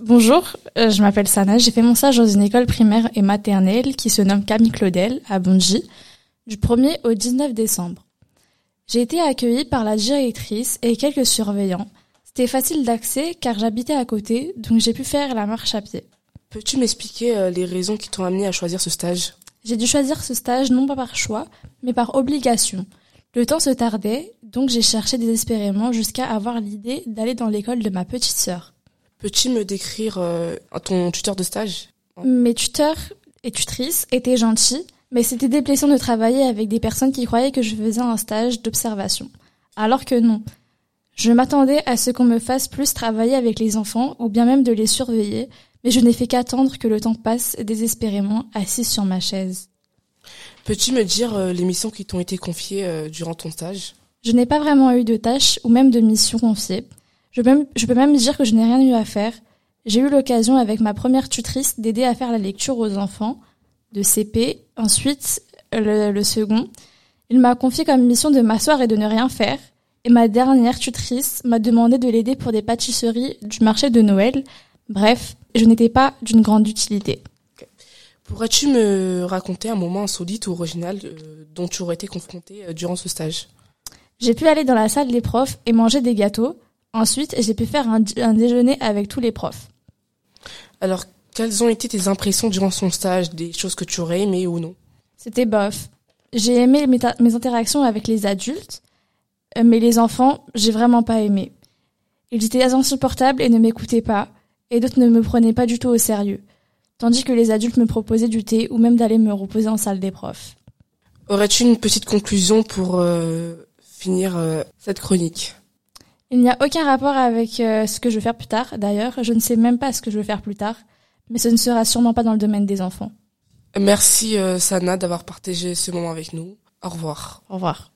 Bonjour, je m'appelle Sana, j'ai fait mon stage dans une école primaire et maternelle qui se nomme Camille Claudel à Bondy, du 1er au 19 décembre. J'ai été accueillie par la directrice et quelques surveillants. C'était facile d'accès car j'habitais à côté, donc j'ai pu faire la marche à pied. Peux-tu m'expliquer les raisons qui t'ont amené à choisir ce stage ? J'ai dû choisir ce stage non pas par choix, mais par obligation. Le temps se tardait, donc j'ai cherché désespérément jusqu'à avoir l'idée d'aller dans l'école de ma petite sœur. Peux-tu me décrire ton tuteur de stage ? Mes tuteurs et tutrices étaient gentils, mais c'était déplaisant de travailler avec des personnes qui croyaient que je faisais un stage d'observation. Alors que non. Je m'attendais à ce qu'on me fasse plus travailler avec les enfants ou bien même de les surveiller, mais je n'ai fait qu'attendre que le temps passe désespérément assise sur ma chaise. Peux-tu me dire les missions qui t'ont été confiées durant ton stage ? Je n'ai pas vraiment eu de tâches ou même de missions confiées. Je peux même dire que je n'ai rien eu à faire. J'ai eu l'occasion avec ma première tutrice d'aider à faire la lecture aux enfants de CP. Ensuite, le second, il m'a confié comme mission de m'asseoir et de ne rien faire. Et ma dernière tutrice m'a demandé de l'aider pour des pâtisseries du marché de Noël. Bref, je n'étais pas d'une grande utilité. Okay. Pourrais-tu me raconter un moment insolite ou original dont tu aurais été confrontée durant ce stage ? J'ai pu aller dans la salle des profs et manger des gâteaux. Ensuite, j'ai pu faire un déjeuner avec tous les profs. Alors, quelles ont été tes impressions durant son stage, des choses que tu aurais aimées ou non ? C'était bof. J'ai aimé mes interactions avec les adultes, mais les enfants, j'ai vraiment pas aimé. Ils étaient insupportables et ne m'écoutaient pas, et d'autres ne me prenaient pas du tout au sérieux, tandis que les adultes me proposaient du thé ou même d'aller me reposer en salle des profs. Aurais-tu une petite conclusion pour finir cette chronique ? Il n'y a aucun rapport avec ce que je vais faire plus tard. D'ailleurs, je ne sais même pas ce que je vais faire plus tard, mais ce ne sera sûrement pas dans le domaine des enfants. Merci Sana d'avoir partagé ce moment avec nous. Au revoir. Au revoir.